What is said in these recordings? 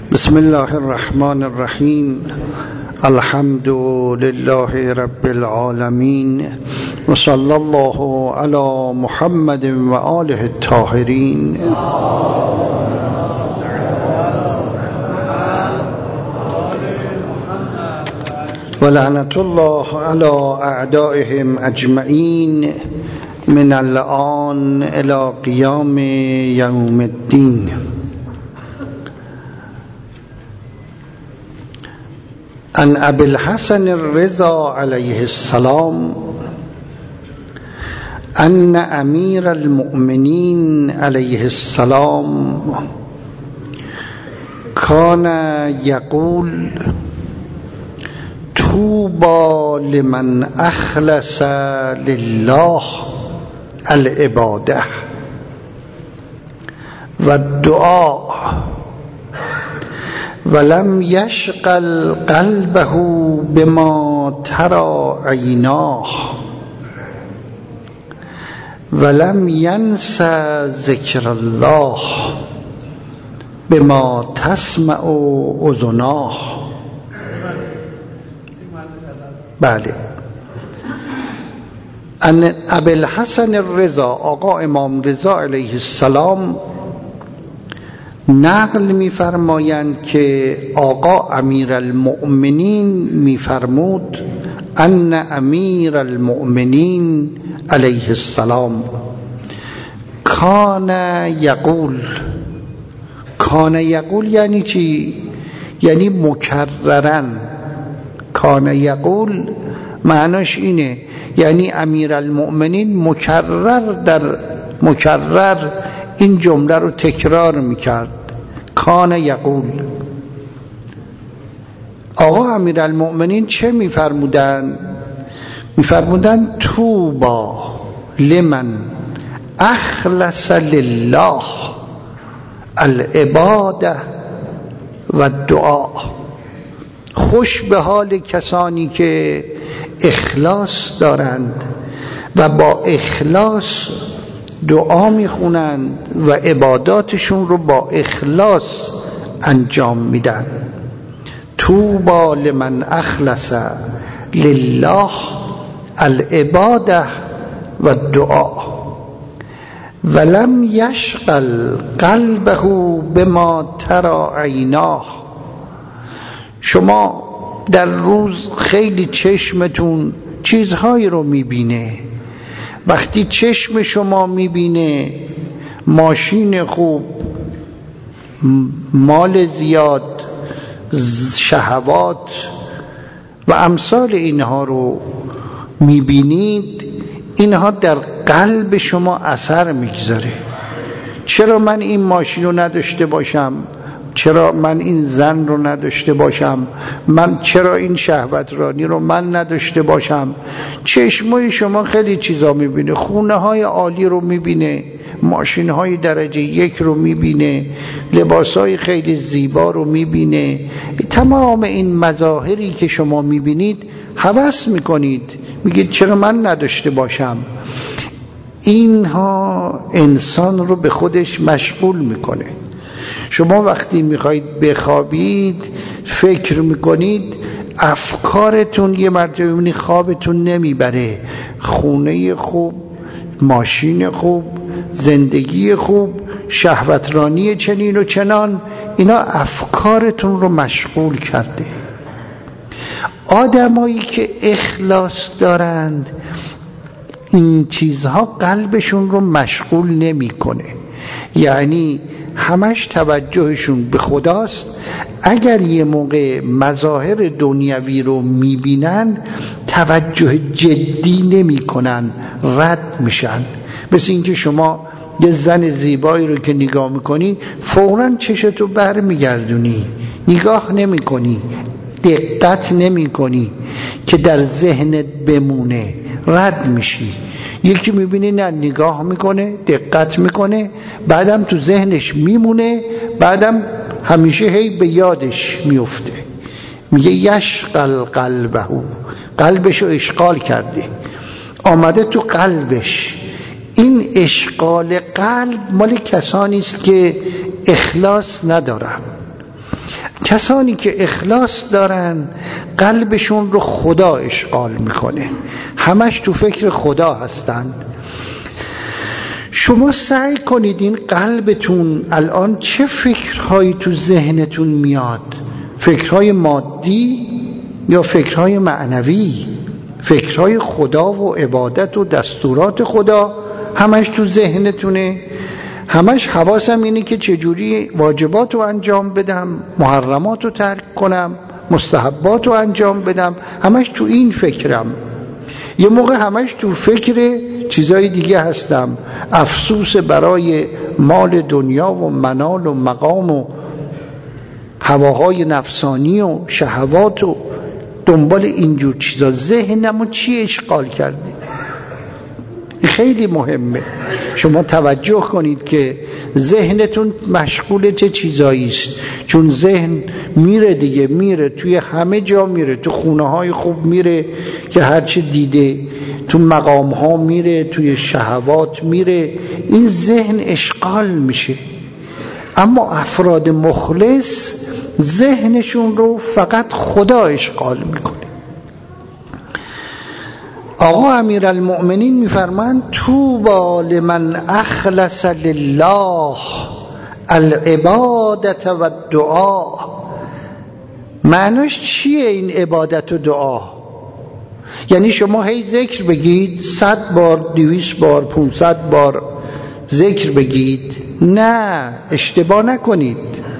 بسم الله الرحمن الرحیم. الحمد لله رب العالمین و صلی الله علی محمد و آله الطاهرین. و لعنت الله علی اعدائهم اجمعین من الآن الی قیام یوم الدین. عن ابی الحسن الرضا علیه السلام ان امیر المؤمنین علیه السلام کان یقول طوبی لمن اخلص لله العباده و الدعاء ولم یشغل قلبه بما ترى عیناه ولم ینس ذکر الله بما تسمع اذناه. بله، ان ابی الحسن الرضا، آقا امام رضا علیه السلام نقل می‌فرمایند که آقا امیر المؤمنین می‌فرمود ان امیر المؤمنین علیه السلام کان یقول. کان یقول یعنی چی؟ یعنی مکررن. کان یقول معناش اینه، یعنی امیر المؤمنین مکرر این جمله رو تکرار میکرد. کان یقول. آقا امیر المؤمنین چه میفرمودن؟ میفرمودن طوبی لمن اخلص لله العباده و الدعاء. خوش به حال کسانی که اخلاص دارند و با اخلاص دعا میخونند و عباداتشون رو با اخلاص انجام میدن. طوبی لمن اخلص لله العباده و الدعاء ولم یشغل قلبه بما ترى عیناه. شما در روز خیلی چشمتون چیزهایی رو میبینه. وقتی چشم شما میبینه ماشین خوب، مال زیاد، شهوات و امثال اینها رو میبینید، اینها در قلب شما اثر میگذاره. چرا من این ماشین رو نداشته باشم؟ چرا من این زن رو نداشته باشم؟ چرا این شهوت رانی رو من نداشته باشم؟ چشمای شما خیلی چیزا میبینه. خونه های عالی رو میبینه، ماشین های درجه 1 رو میبینه، لباس های خیلی زیبا رو میبینه. تمام این مظاهری که شما میبینید هوس میکنید، میگید چرا من نداشته باشم؟ اینها انسان رو به خودش مشغول میکنه. شما وقتی میخواید بخوابید فکر میکنید، افکارتون یه مرتبه میبینید خوابتون نمیبره. خونه خوب، ماشین خوب، زندگی خوب، شهوترانی چنین و چنان، اینا افکارتون رو مشغول کرده. آدمایی که اخلاص دارند این چیزها قلبشون رو مشغول نمیکنه، یعنی همش توجهشون به خداست. اگر یه موقع مظاهر دنیوی رو میبینن توجه جدی نمی کنن، رد میشن. مثل اینکه شما یه زن زیبایی رو که نگاه میکنی فوراً چشتو بر میگردونی، نگاه نمی کنی، دقت نمی کنی که در ذهنت بمونه، رد میشی. یکی میبینی نه، نگاه میکنه، دقت میکنه، بعدم تو ذهنش میمونه، بعدم همیشه هی به یادش میفته. میگه یشغل قلبه، قلبشو اشغال کرده، آمده تو قلبش. این اشغال قلب مال کسانی است که اخلاص ندارن. کسانی که اخلاص دارن قلبشون رو خدا اشغال میکنه، همش تو فکر خدا هستند. شما سعی کنید این قلبتون الان چه فکرهایی تو ذهنتون میاد، فکرهای مادی یا فکرهای معنوی، فکرهای خدا و عبادت و دستورات خدا همش تو ذهنتونه؟ همش حواسم اینه که چجوری واجبات رو انجام بدم، محرمات رو ترک کنم، مستحبات رو انجام بدم، همش تو این فکرم. یه موقع همش تو فکر چیزای دیگه هستم، افسوس برای مال دنیا و منال و مقام و هواهای نفسانی و شهوات و دنبال اینجور چیزا. ذهنمو چی اشغال کردید؟ خیلی مهمه شما توجه کنید که ذهنتون مشغول چه چیزایی است، چون ذهن میره دیگه، میره توی همه جا، میره تو خونه های خوب میره که هرچی دیده، تو مقام ها میره، توی شهوات میره، این ذهن اشغال میشه. اما افراد مخلص ذهنشون رو فقط خدا اشغال میکنه. آقا امیرالمؤمنین میفرمایند طوبی لمن اخلص لله العبادت و الدعا. معناش چیه این عبادت و دعا؟ یعنی شما هی ذکر بگید، 100 بار 200 بار 500 بار ذکر بگید؟ نه، اشتباه نکنید.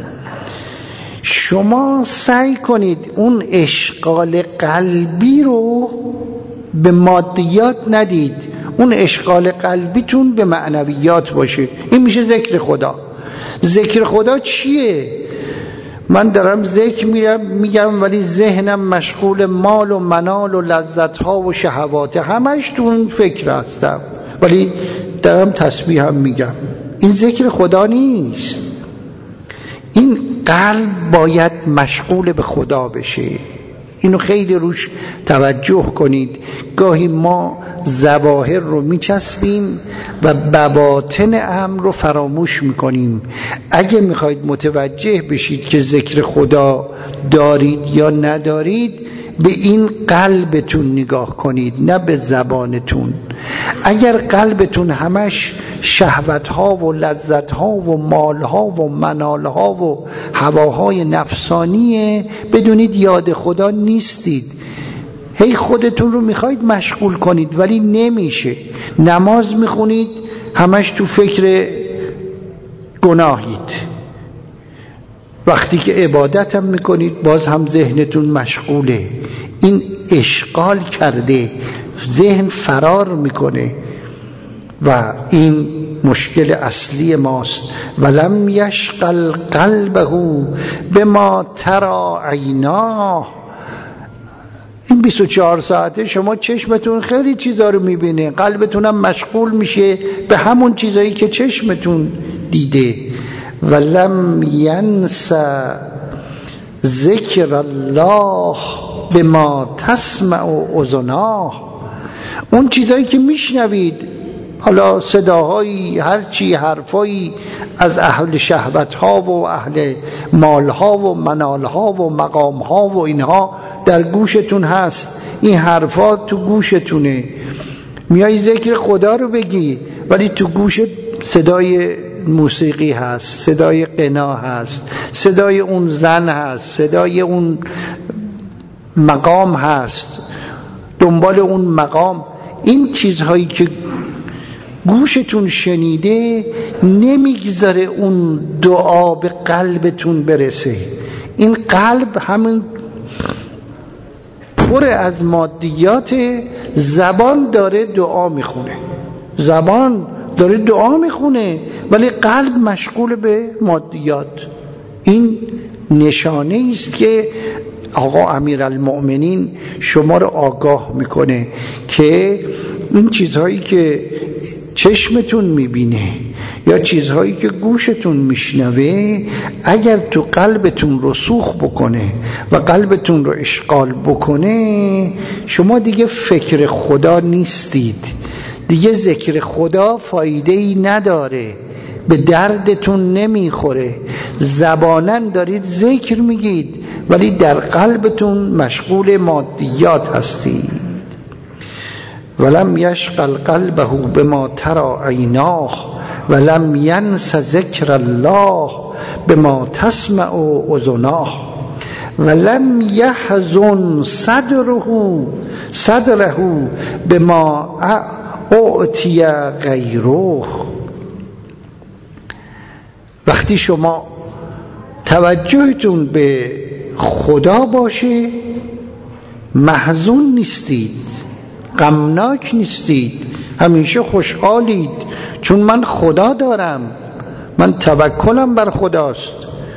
شما سعی کنید اون اشغال قلبی رو به مادیات ندید، اون اشغال قلبیتون به معنویات باشه. این میشه ذکر خدا. ذکر خدا چیه؟ من دارم ذکر میگم ولی ذهنم مشغول مال و منال و لذتها و شهوات، همش تو اون فکر هستم ولی دارم تسبیح هم میگم. این ذکر خدا نیست. این قلب باید مشغول به خدا بشه. اینو خیلی روش توجه کنید. گاهی ما ظواهر رو میچسبیم و بواطن امر رو فراموش میکنیم. اگه میخواید متوجه بشید که ذکر خدا دارید یا ندارید، به این قلبتون نگاه کنید، نه به زبانتون. اگر قلبتون همش شهوتها و لذتها و مالها و منالها و هواهای نفسانیه، بدونید یاد خدا نیستید. هی خودتون رو میخواید مشغول کنید ولی نمیشه. نماز میخونید همش تو فکر گناهید، وقتی که عبادت هم میکنید باز هم ذهنتون مشغوله. این اشغال کرده، ذهن فرار میکنه و این مشکل اصلی ماست. ولم یشغل قلبه بما ترى عیناه. این 24 ساعته شما چشمتون خیلی چیزا رو میبینه، قلبتون هم مشغول میشه به همون چیزایی که چشمتون دیده. ولم ینس ذکر الله بما تسمع اذناه. اون چیزایی که میشنوید، حالا صداهایی، هرچی، حرفایی از اهل شهوتها و اهل مالها و منالها و مقامها و اینها در گوشتون هست. این حرفات تو گوشتونه. میای ذکر خدا رو بگی ولی تو گوشت صدای موسیقی هست، صدای غنا هست، صدای اون زن هست، صدای اون مقام هست، دنبال اون مقام. این چیزهایی که گوشتون شنیده نمیگذاره اون دعا به قلبتون برسه. این قلب همون پر از مادیات. زبان داره دعا میخونه، زبان داره دعا میخونه ولی قلب مشغول به مادیات. این نشانه است که آقا امیرالمؤمنین شما رو آگاه میکنه که این چیزهایی که چشمتون میبینه یا چیزهایی که گوشتون میشنوه اگر تو قلبتون رسوخ بکنه و قلبتون رو اشغال بکنه، شما دیگه فکر خدا نیستید، دیگه ذکر خدا فایده‌ای نداره. به دردتون نمیخوره، زباناً دارید ذکر میگید ولی در قلبتون مشغول مادیات هستید. ولم یشغل قلبه بما ترى عیناه ولم ینس ذکر الله بما تسمع اذناه ولم یحزن صدره بما اعطی غیره. وقتی شما توجهتون به خدا باشه محزون نیستید، غمناک نیستید، همیشه خوشحالید، چون من خدا دارم، من توکلم بر خداست.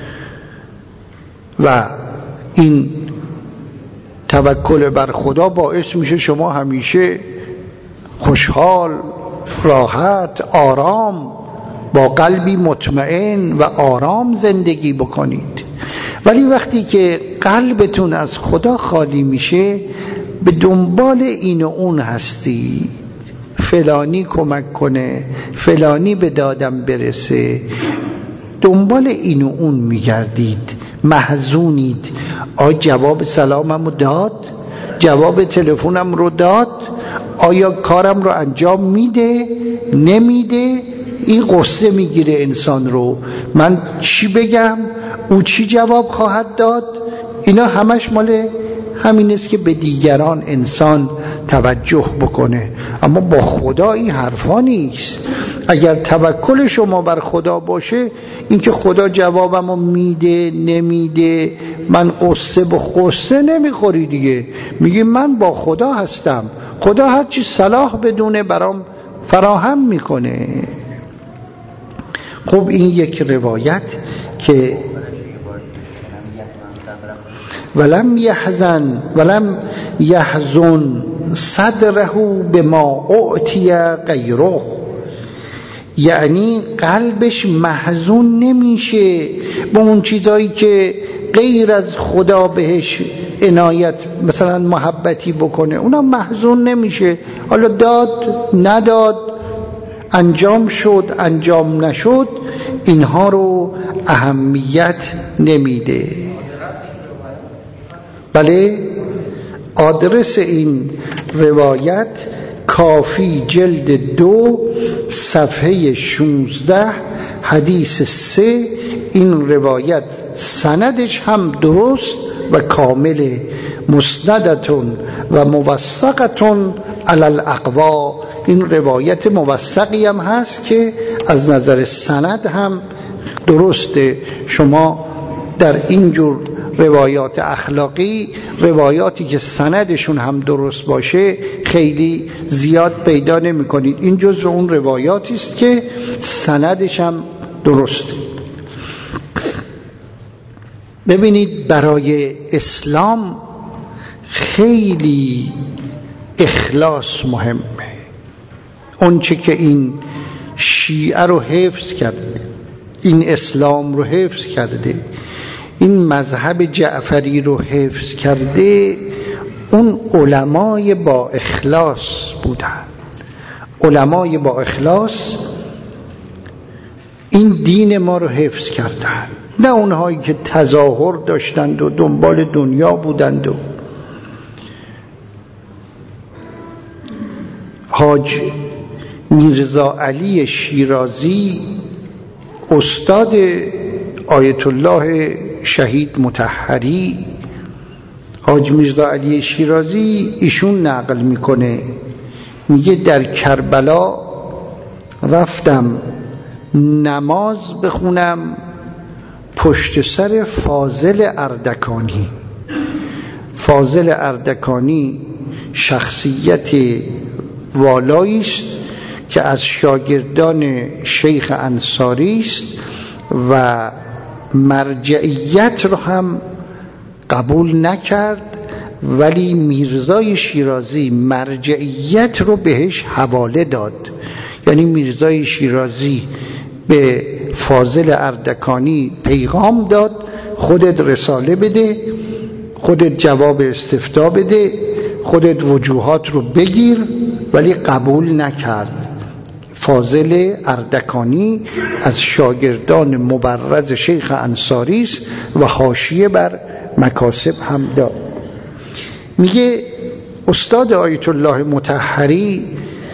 و این توکل بر خدا باعث میشه شما همیشه خوشحال، راحت، آرام، با قلبی مطمئن و آرام زندگی بکنید. ولی وقتی که قلبتون از خدا خالی میشه به دنبال این و اون هستید، فلانی کمک کنه، فلانی به دادم برسه، دنبال این و اون میگردید، محزونید. آیا جواب سلامم رو داد؟ جواب تلفنم رو داد؟ آیا کارم رو انجام میده؟ نمیده؟ این قصه میگیره انسان رو، من چی بگم؟ او چی جواب خواهد داد؟ اینا همش مال همین است که به دیگران انسان توجه بکنه. اما با خدا این حرفا نیست. اگر توکل شما بر خدا باشه، اینکه خدا جوابمو میده نمیده، من قصه به قصه نمیخوری دیگه، میگی من با خدا هستم، خدا هر چی صلاح بدونه برام فراهم میکنه. خب این یک روایت که ولم یحزن صدره بما اعطی غیره، یعنی قلبش محزون نمیشه با اون چیزایی که غیر از خدا بهش عنایت، مثلا محبتی بکنه، اونا محزون نمیشه. حالا داد نداد، انجام شد انجام نشد، اینها رو اهمیت نمیده. بله، آدرس این روایت کافی جلد 2 صفحه 16 حدیث 3. این روایت سندش هم درست و کامل، مسندتون و موثقتون علی الاقوا. این روایت موثقی هم هست که از نظر سند هم درسته. شما در اینجور روایات اخلاقی، روایاتی که سندشون هم درست باشه خیلی زیاد پیدا نمی کنید. این جزو اون روایاتی است که سندش هم درسته. ببینید، برای اسلام خیلی اخلاص مهمه. اون چه که این شیعه رو حفظ کرده، این اسلام رو حفظ کرده، این مذهب جعفری رو حفظ کرده، اون علمای با اخلاص بودن. علمای با اخلاص این دین ما رو حفظ کردن، نه اونهایی که تظاهر داشتند و دنبال دنیا بودند. و حاج میرزا علی شیرازی استاد آیت الله شهید مطهری، حاج میرزا علی شیرازی، ایشون نقل میکنه، میگه در کربلا رفتم نماز بخونم پشت سر فاضل اردکانی. فاضل اردکانی شخصیت والایی است که از شاگردان شیخ انصاری است و مرجعیت رو هم قبول نکرد، ولی میرزای شیرازی مرجعیت رو بهش حواله داد. یعنی میرزای شیرازی به فاضل اردکانی پیغام داد خودت رساله بده، خودت جواب استفتاء بده، خودت وجوهات رو بگیر، ولی قبول نکرد. فاضل اردکانی از شاگردان مبرز شیخ انصاری است و حاشیه بر مکاسب هم داد. میگه استاد آیت الله مطهری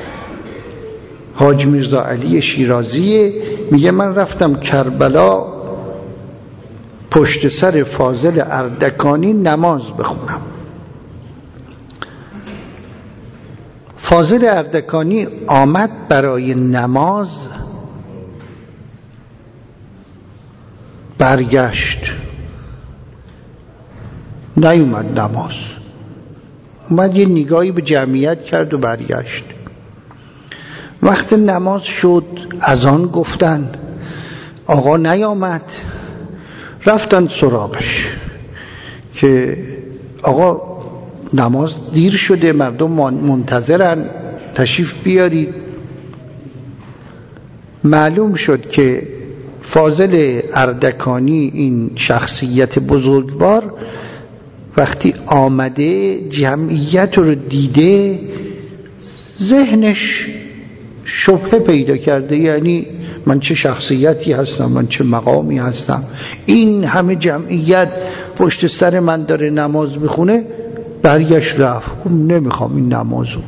حاج میرزا علی شیرازی، میگه من رفتم کربلا پشت سر فاضل اردکانی نماز بخونم. فاضل اردکانی آمد برای نماز، برگشت، نیومد نماز، اومد یه نگاهی به جمعیت کرد و برگشت. وقت نماز شد، اذان گفتن، آقا نیامد، رفتن سراغش که آقا نماز دیر شده، مردم منتظرن، تشریف بیارید. معلوم شد که فاضل اردکانی، این شخصیت بزرگوار، وقتی آمده جمعیت رو دیده ذهنش شبهه پیدا کرده، یعنی من چه شخصیتی هستم، من چه مقامی هستم، این همه جمعیت پشت سر من داره نماز میخونه. برگشت رفت، نمیخوام این نمازو.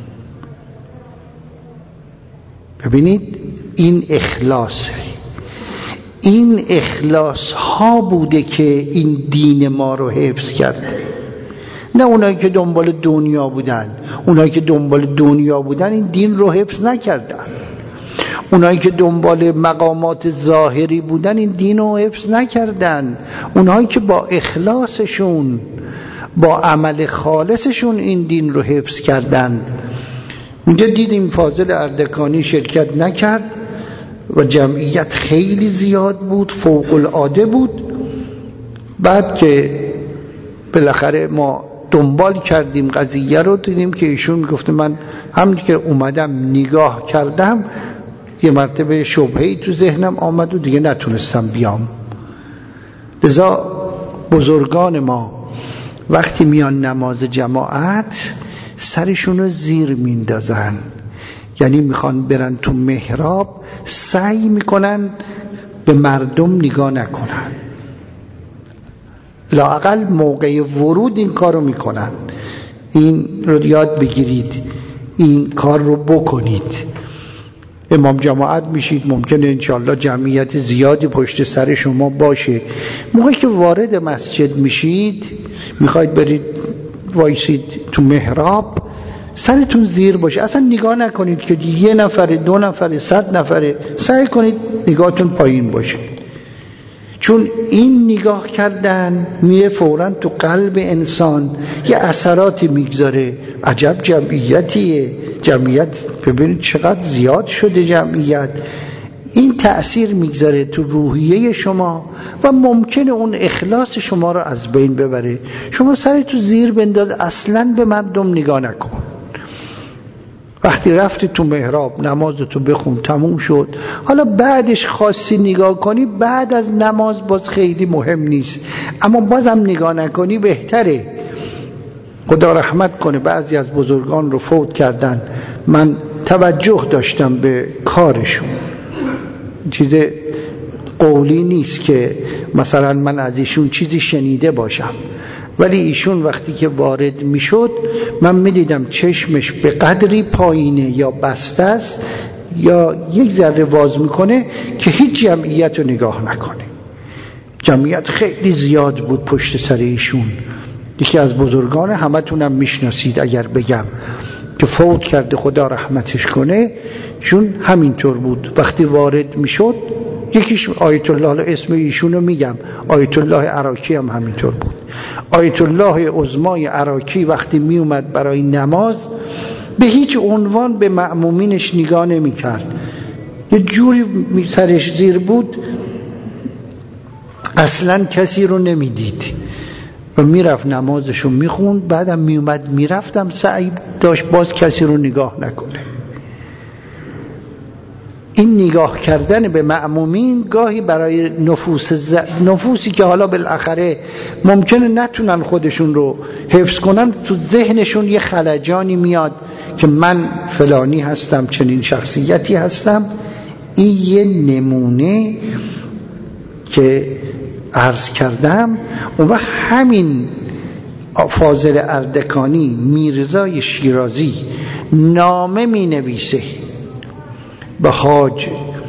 ببینید این اخلاصه، این اخلاص ها بوده که این دین ما رو حفظ کرده، نه اونایی که دنبال دنیا بودن. اونایی که دنبال دنیا بودن این دین رو حفظ نکردن. اونایی که دنبال مقامات ظاهری بودن این دین رو حفظ نکردن. اونایی که با اخلاصشون، با عمل خالصشون این دین رو حفظ کردن. اونجا دیدیم فاضل اردکانی شرکت نکرد و جمعیت خیلی زیاد بود، فوق العاده بود. بعد که بالاخره ما دنبال کردیم قضیه رو، دیدیم که ایشون میگفته من همین که اومدم نگاه کردم یه مرتبه شبهه‌ای تو ذهنم آمد و دیگه نتونستم بیام. لذا بزرگان ما وقتی میان نماز جماعت سرشون رو زیر میندازن، یعنی میخوان برن تو محراب، سعی میکنن به مردم نگاه نکنن، لااقل موقع ورود این کار رو میکنن. این رو یاد بگیرید، این کار رو بکنید. امام جماعت میشید، ممکنه انشالله جمعیت زیادی پشت سر شما باشه. موقعی که وارد مسجد میشید، میخواید برید وایسید تو محراب، سرتون زیر باشه، اصلا نگاه نکنید که یه نفره، دو نفره، 100 نفره، سعی کنید نگاهتون پایین باشه. چون این نگاه کردن میره فوراً تو قلب انسان یه اثراتی میگذاره. عجب جمعیتیه، جمعیت ببینید چقدر زیاد شده جمعیت. این تأثیر میگذاره تو روحیه شما و ممکنه اون اخلاص شما رو از بین ببره. شما سرتو زیر بنداز، اصلاً به مردم نگاه نکن. وقتی رفتی تو محراب نمازتو بخون، تموم شد. حالا بعدش خاصی نگاه کنی، بعد از نماز باز خیلی مهم نیست، اما بازم نگاه نکنی بهتره. خدا رحمت کنه، بعضی از بزرگان رو فوت کردن، من توجه داشتم به کارشون. چیز قولی نیست که مثلا من از ایشون چیزی شنیده باشم، ولی ایشون وقتی که وارد میشد من میدیدم چشمش به قدری پایینه یا بسته است یا یک ذره باز میکنه که هیچ جمعیت رو نگاه نکنه. جمعیت خیلی زیاد بود پشت سر ایشون. یکی از بزرگان، همتونم میشناسید اگر بگم، که فوت کرده خدا رحمتش کنه، چون همینطور بود. وقتی وارد میشد، یکیش آیت الله، اسم ایشونو میگم، آیت الله عراقی هم همینطور بود. آیت الله عظمای عراقی وقتی میومد برای نماز به هیچ عنوان به مأمومینش نگاه نمیکرد، یه جوری سرش زیر بود اصلا کسی رو نمیدید و میرفت نمازشو میخوند. بعدم میومد میرفتم، سعی داشت باز کسی رو نگاه نکنه. این نگاه کردن به مأمومین گاهی برای نفوسی که حالا بالاخره ممکنه نتونن خودشون رو حفظ کنن، تو ذهنشون یه خلجانی میاد که من فلانی هستم، چنین شخصیتی هستم. این یه نمونه که عرض کردم. اون وقت همین فاضل اردکانی میرزای شیرازی نامه می نویسه به حاج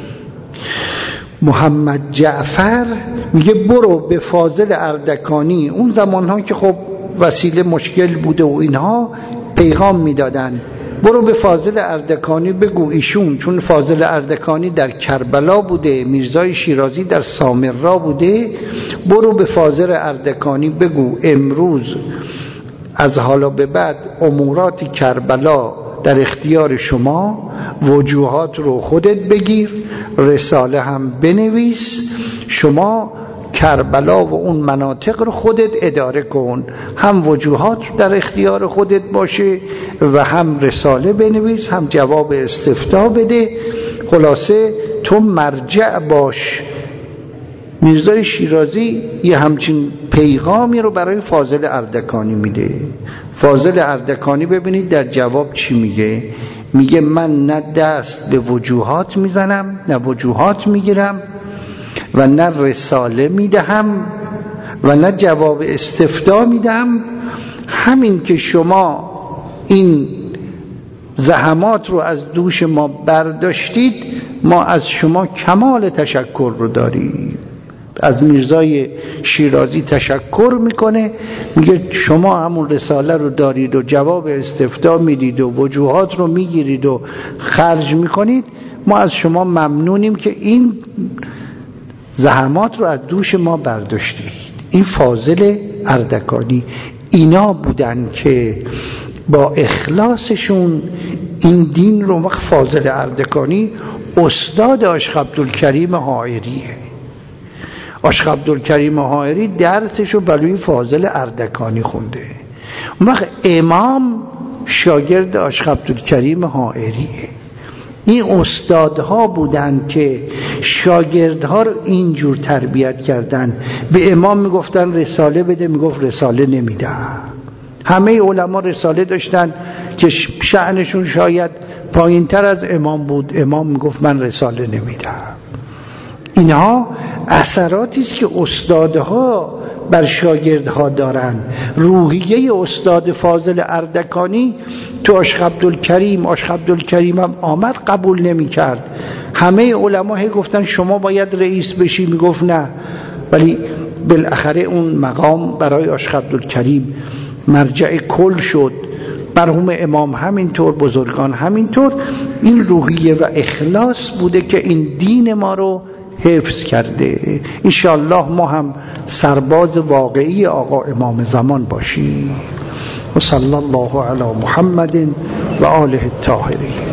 محمد جعفر، میگه برو به فاضل اردکانی، اون زمانها که خب وسیله مشکل بوده و اینها، پیغام میدادن برو به فاضل اردکانی بگو ایشون، چون فاضل اردکانی در کربلا بوده، میرزای شیرازی در سامرا بوده، برو به فاضل اردکانی بگو امروز از حالا به بعد امورات کربلا در اختیار شما، وجوهات رو خودت بگیر، رساله هم بنویس، شما کربلا و اون مناطق رو خودت اداره کن، هم وجوهات در اختیار خودت باشه و هم رساله بنویس، هم جواب استفتاء بده، خلاصه تو مرجع باش. میرزای شیرازی یه همچین پیغامی رو برای فاضل اردکانی میده. فاضل اردکانی ببینید در جواب چی میگه؟ میگه من نه دست به وجوهات میزنم، نه وجوهات میگیرم، و نه رساله میدهم و نه جواب استفتاء میدم. همین که شما این زحمات رو از دوش ما برداشتید، ما از شما کمال تشکر رو داریم. از میرزای شیرازی تشکر میکنه، میگه شما همون رساله رو دارید و جواب استفتاء میدید و وجوهات رو میگیرید و خرج میکنید، ما از شما ممنونیم که این زحمات رو از دوش ما برداشتید. این فاضل اردکانی اینا بودن که با اخلاصشون این دین رو. وقت فاضل اردکانی استاد عاشق عبدالکریم حائریه. عاشق عبدالکریم حائری درسشو برای فاضل اردکانی خونده. اون وقت امام شاگرد عاشق عبدالکریم حائریه. این استادها بودن که شاگردها رو اینجور تربیت کردن. به امام میگفتن رساله بده، میگفت رساله نمیدم. همه علما رساله داشتن که شأنشون شاید پایین تر از امام بود، امام میگفت من رساله نمیدم. اینها اثراتی است که استادها بر شاگردها دارن. روحیه استاد فاضل اردکانی تو عاشق عبدالکریم هم آمد قبول نمی کرد. همه علما گفتن شما باید رئیس بشی، میگفت نه، ولی بالاخره اون مقام برای عاشق عبدالکریم مرجع کل شد. مرحوم امام همینطور، بزرگان همینطور. این روحیه و اخلاص بوده که این دین ما رو حفظ کرده. انشاءالله ما هم سرباز واقعی آقا امام زمان باشیم. و صلی الله علی محمد و آله الطاهرین.